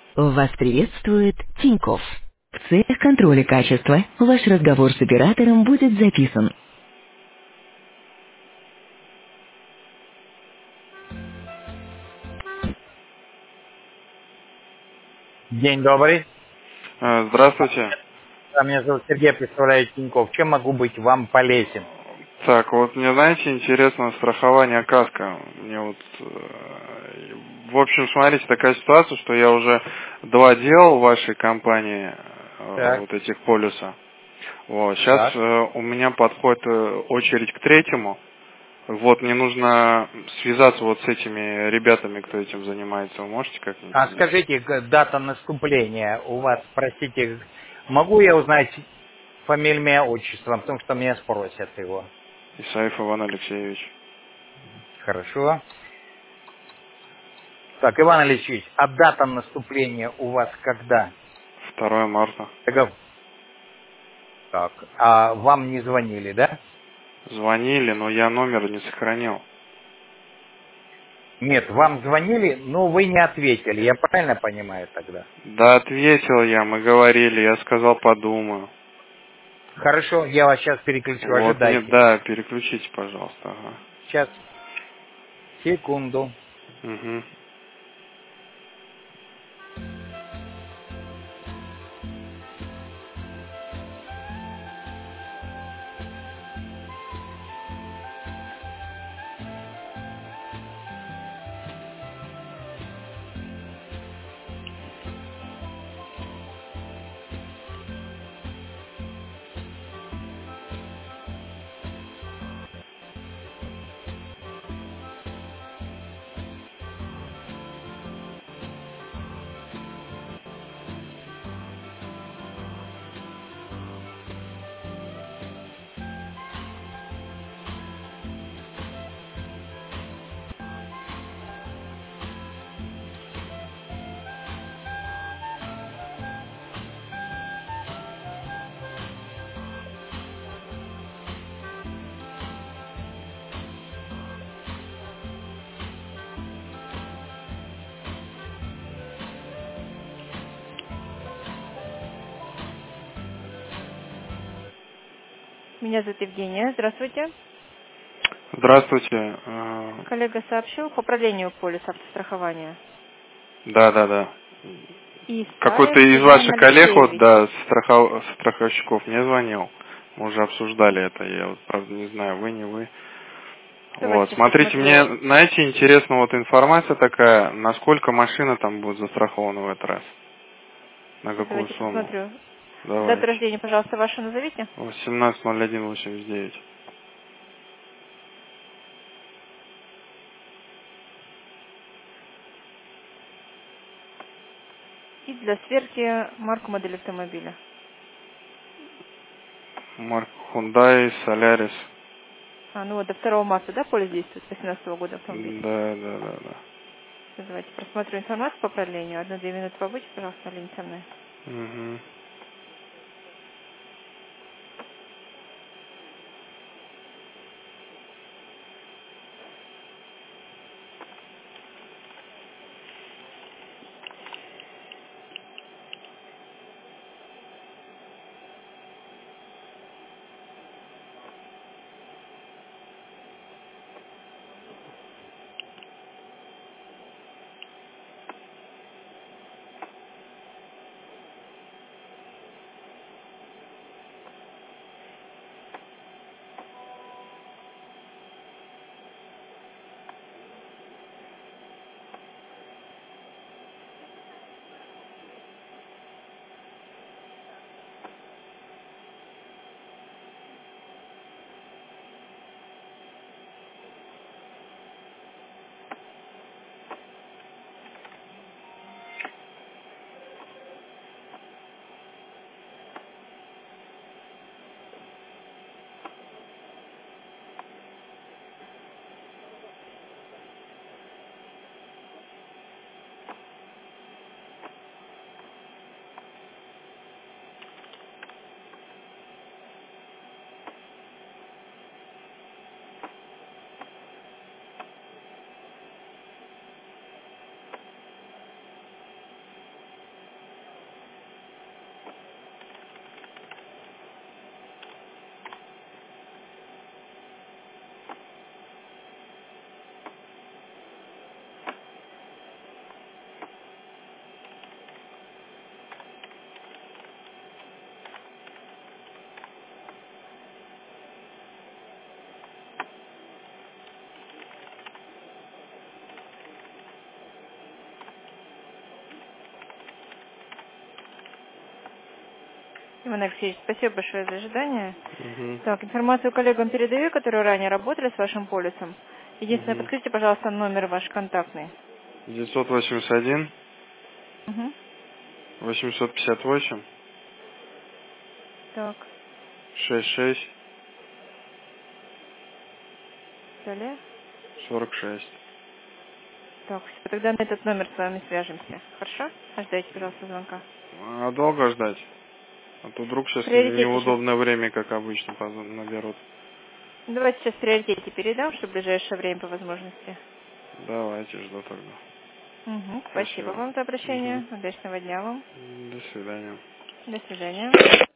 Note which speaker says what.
Speaker 1: Вас приветствует Тинькофф. В целях контроля качества ваш разговор с оператором будет записан. День добрый.
Speaker 2: Здравствуйте.
Speaker 1: Меня зовут Сергей, представляю Тинькофф. Чем могу быть вам полезен?
Speaker 2: Так, вот мне, знаете, интересно страхование каска. Мне вот, в общем, смотрите, такая ситуация, что я уже 2 делал в вашей компании,
Speaker 1: Так,
Speaker 2: вот этих полюса. Вот, сейчас
Speaker 1: так.
Speaker 2: у меня подходит очередь к третьему. Вот, мне нужно связаться вот с этими ребятами, кто этим занимается. Вы можете как-нибудь
Speaker 1: А
Speaker 2: мне?
Speaker 1: скажите, дата наступления у вас, простите, могу я узнать фамилию, имя, отчество, потому что меня спросят его.
Speaker 2: Исаев Иван Алексеевич.
Speaker 1: Хорошо. Так, Иван Алексеевич, а дата наступления у вас когда?
Speaker 2: 2 марта.
Speaker 1: Так, а вам не звонили, да?
Speaker 2: Звонили, но я номер не сохранил.
Speaker 1: Нет, вам звонили, но вы не ответили. Я правильно понимаю тогда?
Speaker 2: Да, ответил я, мы говорили, я сказал, подумаю.
Speaker 1: Хорошо, я вас сейчас переключу,
Speaker 2: Вот мне,
Speaker 1: ожидайте.
Speaker 2: да, переключите, пожалуйста, ага.
Speaker 1: Сейчас, секунду.
Speaker 2: Угу.
Speaker 3: Меня зовут Евгения. Здравствуйте.
Speaker 2: Здравствуйте.
Speaker 3: Коллега сообщил по продлению полиса автострахования.
Speaker 2: Да, да, да. Какой-то
Speaker 3: Исаев
Speaker 2: из
Speaker 3: Иван
Speaker 2: ваших коллег, вот,
Speaker 3: Алексеевич.
Speaker 2: да, страховщиков мне звонил. Мы уже обсуждали это, я вот, правда, не знаю, вы, не вы. Вот,
Speaker 3: Давайте
Speaker 2: смотрите, мне,
Speaker 3: посмотрю.
Speaker 2: знаете, интересна вот информация такая, насколько машина там будет застрахована в этот раз, на какую
Speaker 3: Давайте
Speaker 2: сумму.
Speaker 3: посмотрю. Дату
Speaker 2: Давайте.
Speaker 3: рождения, пожалуйста, вашу назовите.
Speaker 2: 18.01.89.
Speaker 3: И для сверки марку, модель автомобиля.
Speaker 2: Марк Hyundai Solaris.
Speaker 3: Ну вот до 2 марта, да, полис действует, 2018 года автомобиль.
Speaker 2: Да, да, да, да.
Speaker 3: Давайте просмотрю информацию по продлению. 1-2 минуты побудьте, пожалуйста, на линии со мной.
Speaker 2: Угу.
Speaker 3: Иван Алексеевич, спасибо большое за ожидание.
Speaker 2: Угу.
Speaker 3: Так, информацию коллегам передаю, которые ранее работали с вашим полисом. Единственное,
Speaker 2: Угу.
Speaker 3: подскажите, пожалуйста, номер ваш контактный.
Speaker 2: 981
Speaker 3: Угу.
Speaker 2: 858
Speaker 3: Так,
Speaker 2: 66
Speaker 3: далее.
Speaker 2: 46.
Speaker 3: Так, всё, тогда на этот номер с вами свяжемся. Хорошо? Ожидайте, пожалуйста, звонка.
Speaker 2: А долго ждать? А то вдруг
Speaker 3: В
Speaker 2: сейчас
Speaker 3: приоритете сейчас.
Speaker 2: неудобное время, как обычно, наберут.
Speaker 3: Давайте сейчас в приоритете передам, чтобы в ближайшее время по возможности.
Speaker 2: Давайте, жду тогда.
Speaker 3: Угу. Спасибо
Speaker 2: Спасибо.
Speaker 3: вам за
Speaker 2: Угу.
Speaker 3: обращение. Удачного дня вам.
Speaker 2: До свидания.
Speaker 3: До свидания.